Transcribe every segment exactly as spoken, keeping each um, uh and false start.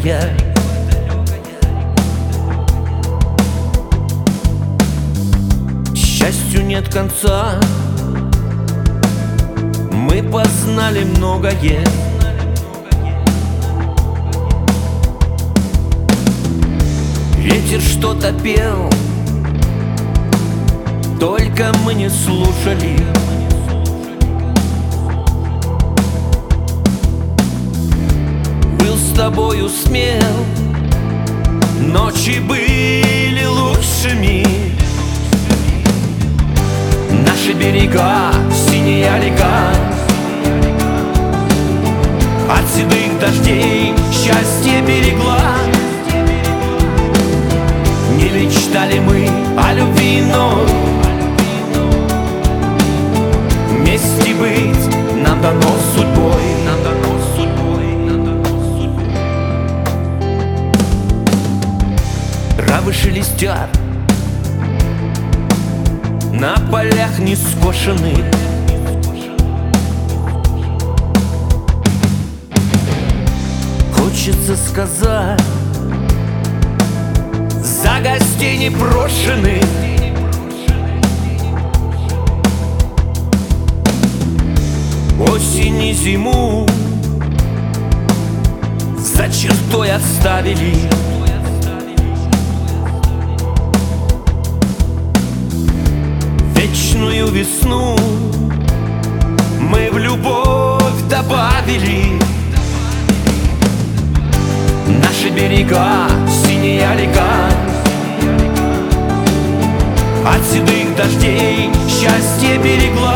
далекая. Счастью нет конца, мы познали многое. Ветер что-то пел, только мы не слушали. Был с тобою смел, ночи были лучшими. Наши берега, синяя река, от седых дождей счастье берегла. Не мечтали мы о любви, но вместе быть нам дано судьбой. Нам дано судьбой, нам дано судьбой. Травы шелестят, на полях не скошены. Хочется сказать, за гостей непрошенных. Осень и зиму за чертой оставили. Вечную весну мы в любовь добавили. Наши берега, синяя река, от седых дождей счастье берегла.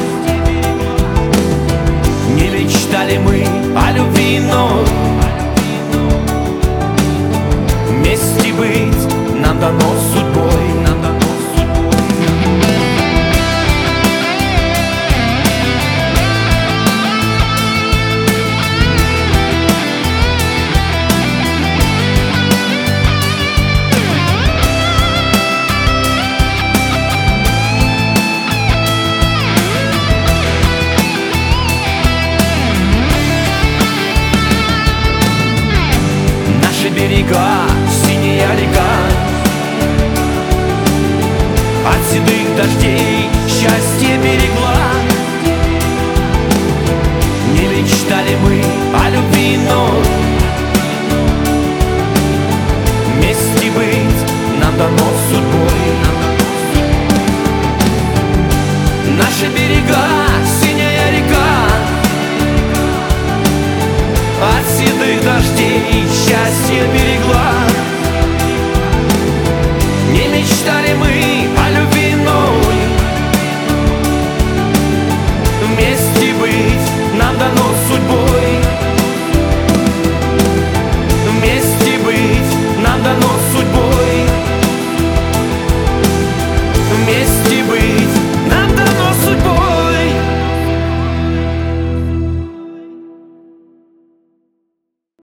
Не мечтали мы о любви, но вместе быть нам дано судьбой. Нам дано берега, синяя река, от седых дождей счастье берегла. Не мечтали мы о любви, но